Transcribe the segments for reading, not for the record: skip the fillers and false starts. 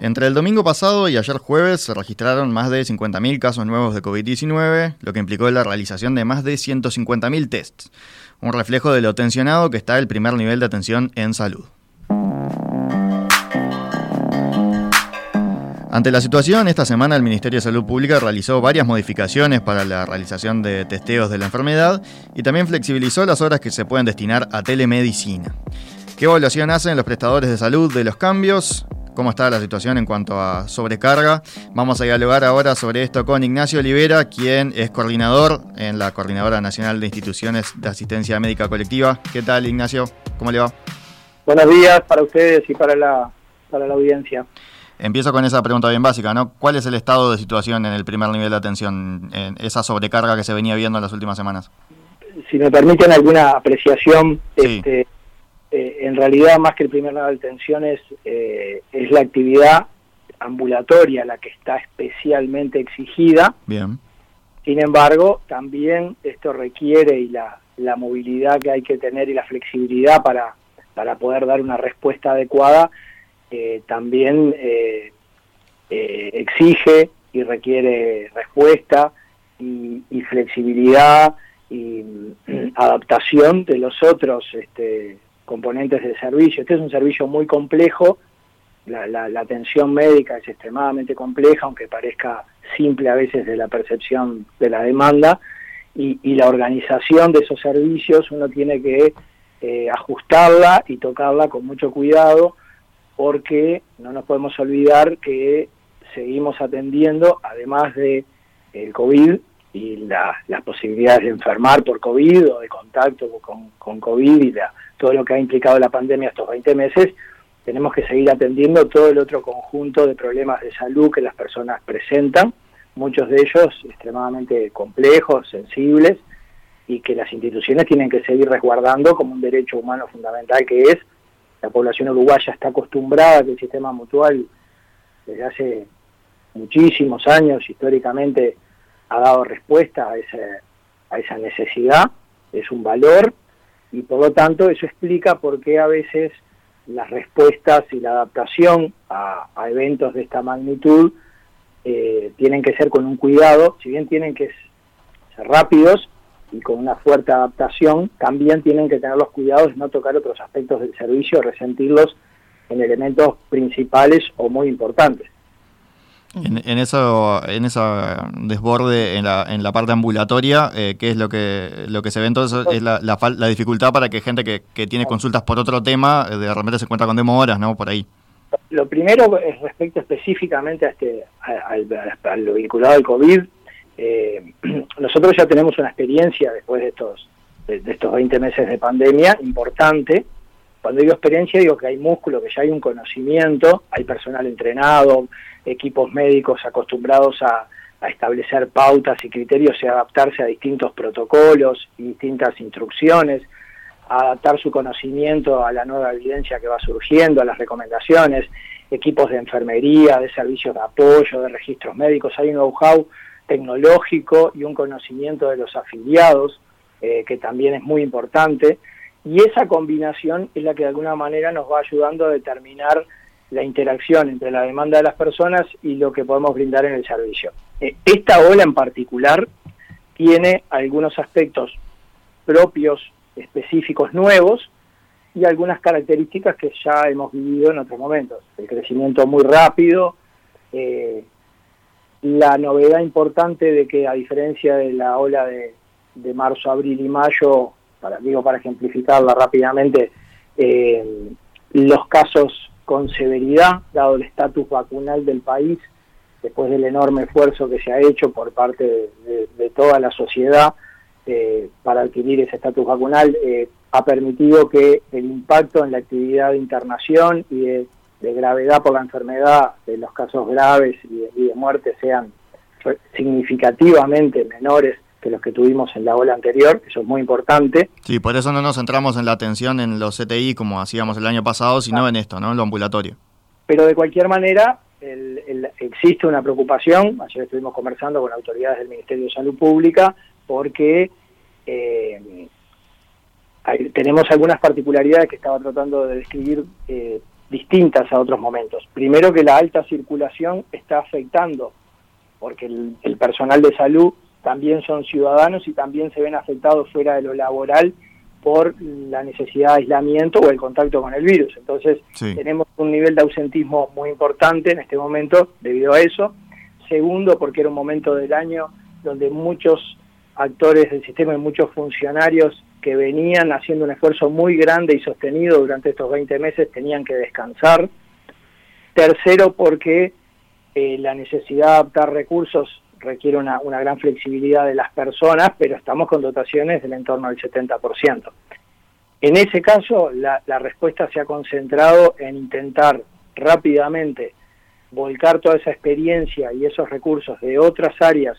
Entre el domingo pasado y ayer jueves se registraron más de 50.000 casos nuevos de COVID-19, lo que implicó la realización de más de 150.000 tests, un reflejo de lo tensionado que está el primer nivel de atención en salud. Ante la situación, esta semana el Ministerio de Salud Pública realizó varias modificaciones para la realización de testeos de la enfermedad y también flexibilizó las horas que se pueden destinar a telemedicina. ¿Qué evaluación hacen los prestadores de salud de los cambios? ¿Cómo está la situación en cuanto a sobrecarga? Vamos a dialogar ahora sobre esto con Ignacio Olivera, quien es coordinador en la Coordinadora Nacional de Instituciones de Asistencia Médica Colectiva. ¿Qué tal, Ignacio? ¿Cómo le va? Buenos días para ustedes y para la audiencia. Empiezo con esa pregunta bien básica, ¿no? ¿Cuál es el estado de situación en el primer nivel de atención, en esa sobrecarga que se venía viendo en las últimas semanas? Si me permiten alguna apreciación, sí. En realidad más que el primer nivel de atención es la actividad ambulatoria la que está especialmente exigida. Bien. Sin embargo, también esto requiere y la movilidad que hay que tener y la flexibilidad para poder dar una respuesta adecuada también exige y requiere respuesta y flexibilidad y adaptación de los otros componentes del servicio. Este es un servicio muy complejo, la atención médica es extremadamente compleja, aunque parezca simple a veces de la percepción de la demanda, y la organización de esos servicios uno tiene que ajustarla y tocarla con mucho cuidado, porque no nos podemos olvidar que seguimos atendiendo, además de el COVID y las posibilidades de enfermar por COVID o de contacto con COVID y todo lo que ha implicado la pandemia estos 20 meses, tenemos que seguir atendiendo todo el otro conjunto de problemas de salud que las personas presentan, muchos de ellos extremadamente complejos, sensibles, y que las instituciones tienen que seguir resguardando como un derecho humano fundamental que es. La población uruguaya está acostumbrada a que el sistema mutual desde hace muchísimos años históricamente ha dado respuesta a esa necesidad, es un valor, y por lo tanto eso explica por qué a veces las respuestas y la adaptación a eventos de esta magnitud tienen que ser con un cuidado, si bien tienen que ser rápidos y con una fuerte adaptación, también tienen que tener los cuidados de no tocar otros aspectos del servicio, resentirlos en elementos principales o muy importantes. En ese desborde en la parte ambulatoria, ¿qué es lo que se ve entonces? Es la dificultad para que gente que tiene consultas por otro tema, de repente se encuentra con demoras, ¿no? Por ahí. Lo primero es respecto específicamente a lo vinculado al COVID. Nosotros ya tenemos una experiencia después de estos 20 meses de pandemia importante. Cuando digo experiencia digo que hay músculo, que ya hay un conocimiento, hay personal entrenado, equipos médicos acostumbrados a establecer pautas y criterios y adaptarse a distintos protocolos y distintas instrucciones, a adaptar su conocimiento a la nueva evidencia que va surgiendo, a las recomendaciones, equipos de enfermería, de servicios de apoyo, de registros médicos. Hay un know-how tecnológico y un conocimiento de los afiliados que también es muy importante, y esa combinación es la que de alguna manera nos va ayudando a determinar la interacción entre la demanda de las personas y lo que podemos brindar en el servicio. Esta ola en particular tiene algunos aspectos propios, específicos, nuevos, y algunas características que ya hemos vivido en otros momentos. El crecimiento muy rápido, la novedad importante de que, a diferencia de la ola de marzo, abril y mayo, para ejemplificarla rápidamente, los casos con severidad, dado el estatus vacunal del país, después del enorme esfuerzo que se ha hecho por parte de toda la sociedad para adquirir ese estatus vacunal, ha permitido que el impacto en la actividad de internación y de gravedad por la enfermedad, de los casos graves y de muerte, sean significativamente menores que los que tuvimos en la ola anterior. Eso es muy importante. Sí, por eso no nos centramos en la atención en los CTI como hacíamos el año pasado, sino en esto, ¿no? En lo ambulatorio. Pero de cualquier manera, existe una preocupación. Ayer estuvimos conversando con autoridades del Ministerio de Salud Pública porque tenemos algunas particularidades que estaba tratando de describir distintas a otros momentos. Primero, que la alta circulación está afectando, porque el personal de salud también son ciudadanos y también se ven afectados fuera de lo laboral por la necesidad de aislamiento o el contacto con el virus. Entonces, tenemos un nivel de ausentismo muy importante en este momento debido a eso. Segundo, porque era un momento del año donde muchos actores del sistema y muchos funcionarios que venían haciendo un esfuerzo muy grande y sostenido durante estos 20 meses tenían que descansar. Tercero, porque la necesidad de adaptar recursos requiere una gran flexibilidad de las personas, pero estamos con dotaciones del entorno del 70%. En ese caso, la respuesta se ha concentrado en intentar rápidamente volcar toda esa experiencia y esos recursos de otras áreas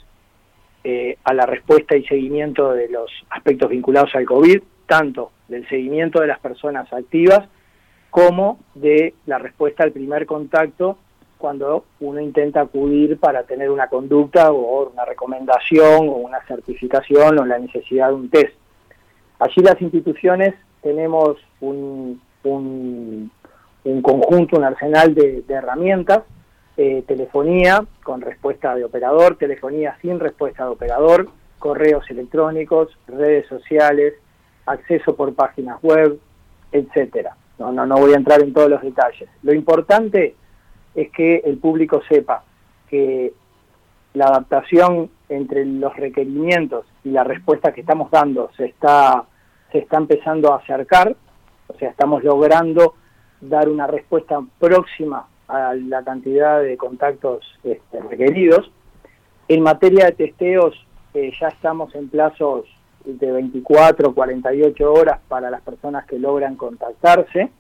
a la respuesta y seguimiento de los aspectos vinculados al COVID, tanto del seguimiento de las personas activas como de la respuesta al primer contacto cuando uno intenta acudir para tener una conducta o una recomendación o una certificación o la necesidad de un test. Allí las instituciones tenemos un conjunto, un arsenal de herramientas, telefonía con respuesta de operador, telefonía sin respuesta de operador, correos electrónicos, redes sociales, acceso por páginas web, etcétera. No voy a entrar en todos los detalles. Lo importante es que el público sepa que la adaptación entre los requerimientos y la respuesta que estamos dando se está empezando a acercar, o sea, estamos logrando dar una respuesta próxima a la cantidad de contactos requeridos. En materia de testeos, ya estamos en plazos de 24, 48 horas para las personas que logran contactarse,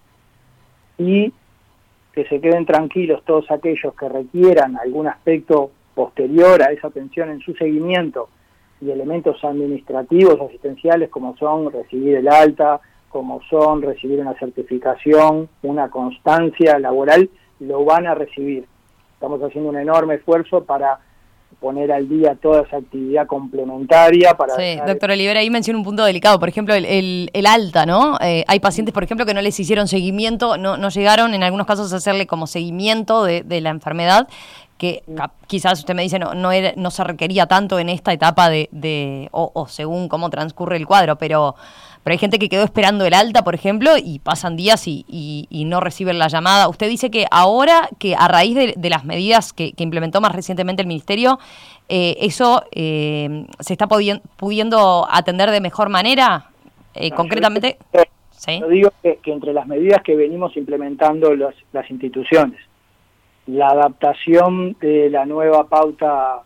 y que se queden tranquilos todos aquellos que requieran algún aspecto posterior a esa atención en su seguimiento y elementos administrativos, asistenciales, como son recibir el alta, como son recibir una certificación, una constancia laboral, lo van a recibir. Estamos haciendo un enorme esfuerzo para poner al día toda esa actividad complementaria. Sí, doctor Olivera, ahí menciona un punto delicado, por ejemplo, el alta, ¿no? Hay pacientes, por ejemplo, que no les hicieron seguimiento, no llegaron en algunos casos a hacerle como seguimiento de la enfermedad, que quizás usted me dice no se requería tanto en esta etapa o según cómo transcurre el cuadro, pero hay gente que quedó esperando el alta, por ejemplo, y pasan días y no reciben la llamada. Usted dice que ahora, que a raíz de las medidas que implementó más recientemente el Ministerio, eso se está pudiendo atender de mejor manera, concretamente. ¿Sí? Yo digo que entre las medidas que venimos implementando las instituciones, la adaptación de la nueva pauta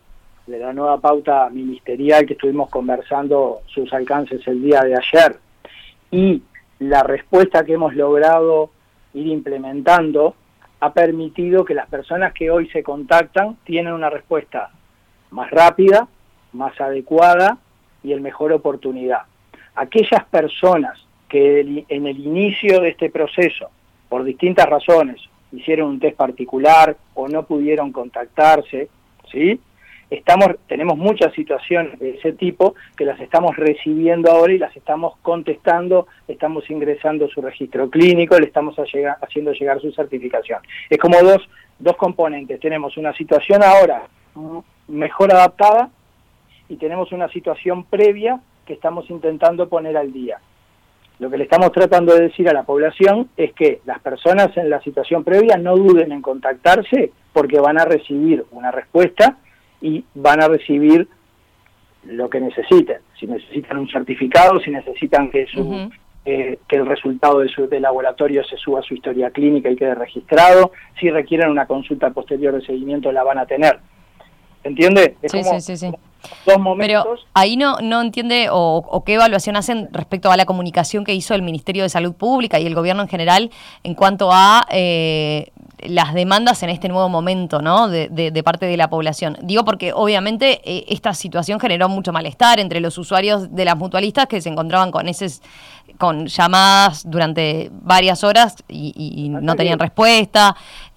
ministerial que estuvimos conversando sus alcances el día de ayer, y la respuesta que hemos logrado ir implementando, ha permitido que las personas que hoy se contactan tienen una respuesta más rápida, más adecuada y en mejor oportunidad. Aquellas personas que en el inicio de este proceso, por distintas razones, hicieron un test particular o no pudieron contactarse, ¿sí? Tenemos muchas situaciones de ese tipo que las estamos recibiendo ahora y las estamos contestando, estamos ingresando su registro clínico, le estamos haciendo llegar su certificación. Es como dos componentes. Tenemos una situación ahora mejor adaptada y tenemos una situación previa que estamos intentando poner al día. Lo que le estamos tratando de decir a la población es que las personas en la situación previa no duden en contactarse, porque van a recibir una respuesta y van a recibir lo que necesiten. Si necesitan un certificado, si necesitan que el resultado del laboratorio se suba a su historia clínica y quede registrado, si requieren una consulta posterior de seguimiento, la van a tener. ¿Entiende? Sí. Dos momentos. Pero ahí no entiende o qué evaluación hacen respecto a la comunicación que hizo el Ministerio de Salud Pública y el gobierno en general en cuanto a las demandas en este nuevo momento, ¿no? de parte de la población. Digo porque obviamente esta situación generó mucho malestar entre los usuarios de las mutualistas que se encontraban con llamadas durante varias horas y no tenían respuesta.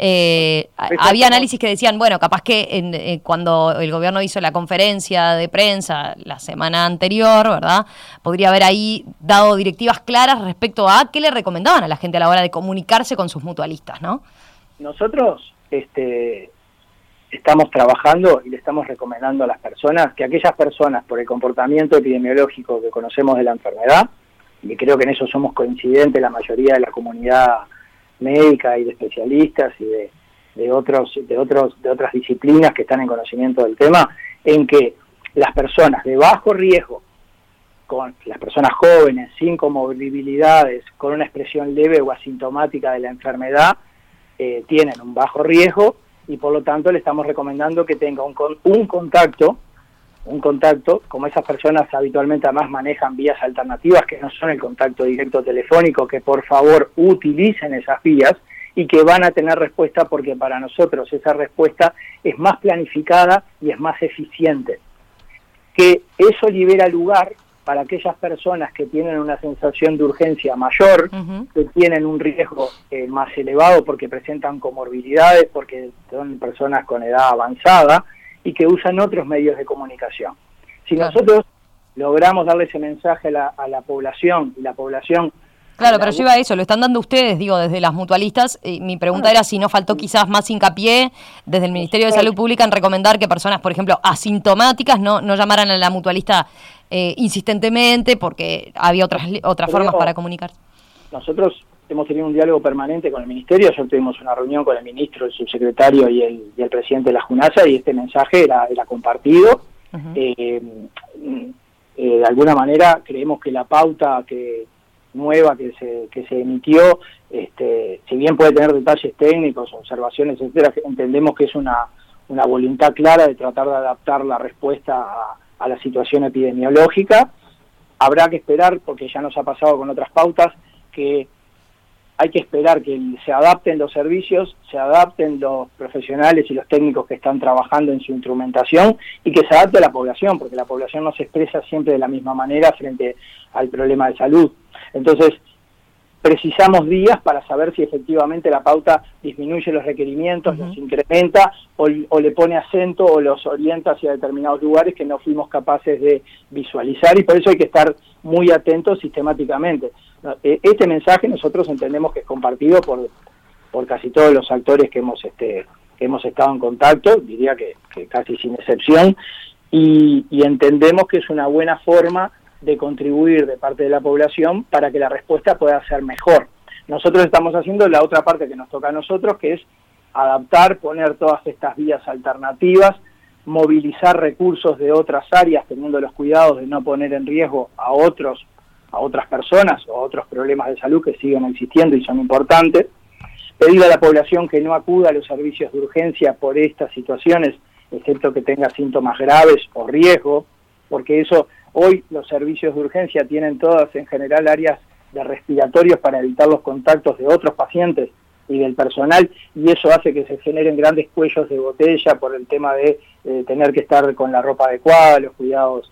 Había análisis que decían, bueno, capaz que cuando el gobierno hizo la conferencia de prensa la semana anterior, ¿verdad? Podría haber ahí dado directivas claras respecto a qué le recomendaban a la gente a la hora de comunicarse con sus mutualistas, ¿no? Nosotros estamos trabajando y le estamos recomendando a las personas que aquellas personas, por el comportamiento epidemiológico que conocemos de la enfermedad, y creo que en eso somos coincidentes la mayoría de la comunidad médica y de especialistas y de otras disciplinas que están en conocimiento del tema, en que las personas de bajo riesgo, con las personas jóvenes, sin comorbilidades, con una expresión leve o asintomática de la enfermedad, tienen un bajo riesgo y por lo tanto le estamos recomendando que tenga un contacto, como esas personas habitualmente además manejan vías alternativas que no son el contacto directo telefónico, que por favor utilicen esas vías y que van a tener respuesta porque para nosotros esa respuesta es más planificada y es más eficiente. Que eso libera lugar para aquellas personas que tienen una sensación de urgencia mayor, que tienen un riesgo más elevado porque presentan comorbilidades, porque son personas con edad avanzada y que usan otros medios de comunicación. Si nosotros logramos darle ese mensaje a la población, y la población... Claro, pero yo iba a eso, lo están dando ustedes, digo, desde las mutualistas. Mi pregunta era si no faltó quizás más hincapié desde el Ministerio de Salud Pública en recomendar que personas, por ejemplo, asintomáticas no llamaran a la mutualista insistentemente porque había otras formas para comunicar. Nosotros hemos tenido un diálogo permanente con el Ministerio. Ayer tuvimos una reunión con el Ministro, el Subsecretario y el Presidente de la JUNASA, y este mensaje era compartido. De alguna manera creemos que la pauta nueva que se emitió, si bien puede tener detalles técnicos, observaciones, etcétera, entendemos que es una voluntad clara de tratar de adaptar la respuesta a la situación epidemiológica. Habrá que esperar, porque ya nos ha pasado con otras pautas, que hay que esperar que se adapten los servicios, se adapten los profesionales y los técnicos que están trabajando en su instrumentación y que se adapte a la población, porque la población no se expresa siempre de la misma manera frente al problema de salud. Entonces, precisamos días para saber si efectivamente la pauta disminuye los requerimientos, los incrementa o le pone acento o los orienta hacia determinados lugares que no fuimos capaces de visualizar, y por eso hay que estar muy atentos sistemáticamente. Este mensaje nosotros entendemos que es compartido por casi todos los actores que hemos estado en contacto, diría que casi sin excepción, y entendemos que es una buena forma de contribuir de parte de la población para que la respuesta pueda ser mejor. Nosotros estamos haciendo la otra parte que nos toca a nosotros, que es adaptar, poner todas estas vías alternativas, movilizar recursos de otras áreas, teniendo los cuidados de no poner en riesgo a otras personas o a otros problemas de salud que siguen existiendo y son importantes. Pedir a la población que no acuda a los servicios de urgencia por estas situaciones, excepto que tenga síntomas graves o riesgo, porque eso... Hoy los servicios de urgencia tienen todas en general áreas de respiratorios para evitar los contactos de otros pacientes y del personal, y eso hace que se generen grandes cuellos de botella por el tema de tener que estar con la ropa adecuada, los cuidados,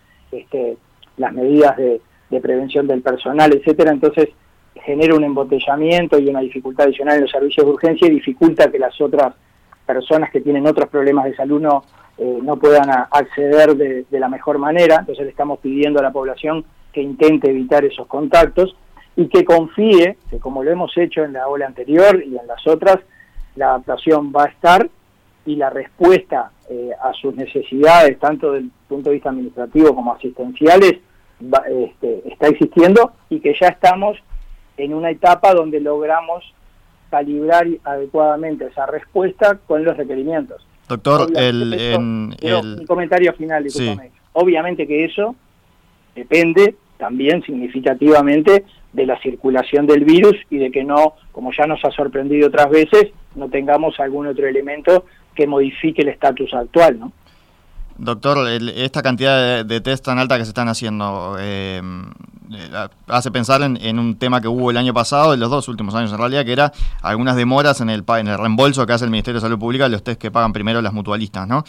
las medidas de prevención del personal, etcétera. Entonces genera un embotellamiento y una dificultad adicional en los servicios de urgencia y dificulta que las otras personas que tienen otros problemas de salud no puedan acceder de la mejor manera. Entonces le estamos pidiendo a la población que intente evitar esos contactos y que confíe que, como lo hemos hecho en la ola anterior y en las otras, la adaptación va a estar y la respuesta a sus necesidades, tanto del punto de vista administrativo como asistenciales, está existiendo, y que ya estamos en una etapa donde logramos calibrar adecuadamente esa respuesta con los requerimientos. Doctor, un comentario final, discúlpame. Sí. Obviamente que eso depende también significativamente de la circulación del virus y de que no, como ya nos ha sorprendido otras veces, no tengamos algún otro elemento que modifique el estatus actual, ¿no? Doctor, esta cantidad de test tan alta que se están haciendo hace pensar en un tema que hubo el año pasado, en los 2 últimos años en realidad, que era algunas demoras en el reembolso que hace el Ministerio de Salud Pública de los test que pagan primero las mutualistas, ¿no?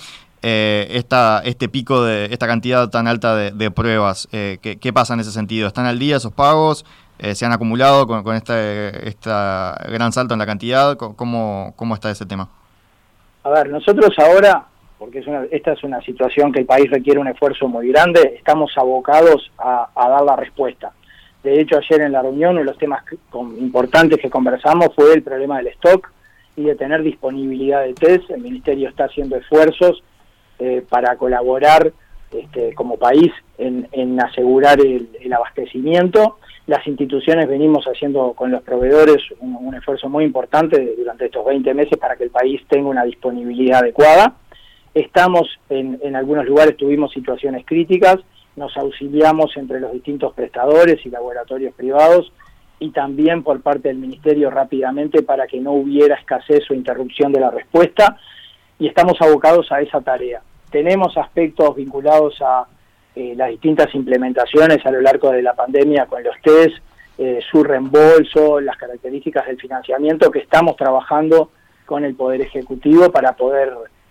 Este pico de esta cantidad tan alta de pruebas, ¿qué pasa en ese sentido? ¿Están al día esos pagos? ¿Se han acumulado con esta gran salto en la cantidad? ¿Cómo está ese tema? A ver, nosotros ahora, porque esta es una situación que el país requiere un esfuerzo muy grande, estamos abocados a dar la respuesta. De hecho, ayer en la reunión, uno de los temas importantes que conversamos fue el problema del stock y de tener disponibilidad de test. El Ministerio está haciendo esfuerzos para colaborar como país en asegurar el abastecimiento. Las instituciones venimos haciendo con los proveedores un esfuerzo muy importante durante estos 20 meses para que el país tenga una disponibilidad adecuada. Estamos en algunos lugares, tuvimos situaciones críticas, nos auxiliamos entre los distintos prestadores y laboratorios privados y también por parte del Ministerio rápidamente para que no hubiera escasez o interrupción de la respuesta, y estamos abocados a esa tarea. Tenemos aspectos vinculados a las distintas implementaciones a lo largo de la pandemia con los test, su reembolso, las características del financiamiento que estamos trabajando con el Poder Ejecutivo para poder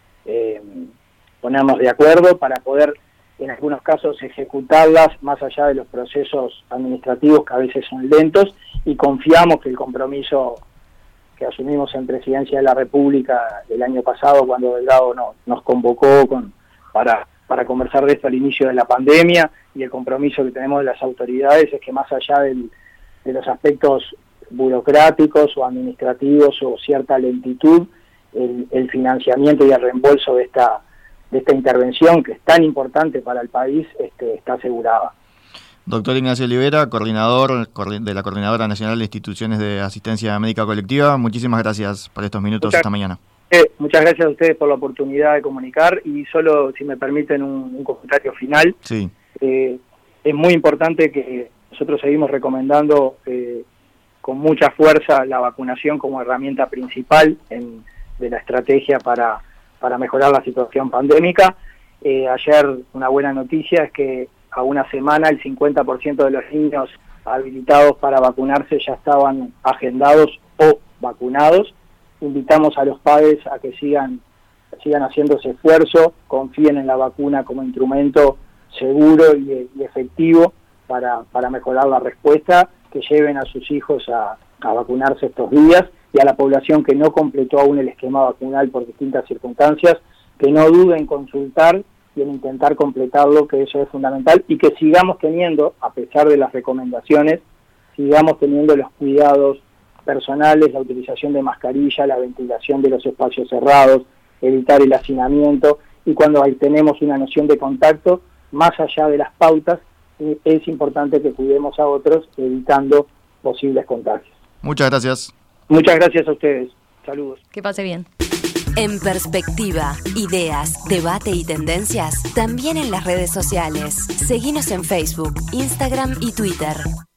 ponernos de acuerdo, para poder en algunos casos ejecutarlas más allá de los procesos administrativos que a veces son lentos, y confiamos que el compromiso que asumimos en Presidencia de la República el año pasado cuando Delgado nos convocó para conversar de esto al inicio de la pandemia, y el compromiso que tenemos de las autoridades es que más allá de los aspectos burocráticos o administrativos o cierta lentitud, el financiamiento y el reembolso de esta intervención que es tan importante para el país está asegurada. Doctor Ignacio Olivera, coordinador de la Coordinadora Nacional de Instituciones de Asistencia Médica Colectiva, muchísimas gracias por estos minutos esta mañana. Muchas gracias a ustedes por la oportunidad de comunicar, y solo, si me permiten, un comentario final. Sí. Es muy importante que nosotros seguimos recomendando con mucha fuerza la vacunación como herramienta principal de la estrategia para mejorar la situación pandémica. Ayer una buena noticia es que a una semana el 50% de los niños habilitados para vacunarse ya estaban agendados o vacunados. Invitamos a los padres a que sigan haciendo ese esfuerzo, confíen en la vacuna como instrumento seguro y efectivo para mejorar la respuesta, que lleven a sus hijos a vacunarse estos días, y a la población que no completó aún el esquema vacunal por distintas circunstancias, que no duden en consultar y en intentar completarlo, que eso es fundamental, y que sigamos teniendo, a pesar de las recomendaciones, sigamos teniendo los cuidados personales, la utilización de mascarilla, la ventilación de los espacios cerrados, evitar el hacinamiento, y cuando tenemos una noción de contacto, más allá de las pautas, es importante que cuidemos a otros evitando posibles contagios. Muchas gracias. Muchas gracias a ustedes. Saludos. Que pase bien. En Perspectiva, ideas, debate y tendencias, también en las redes sociales. Seguinos en Facebook, Instagram y Twitter.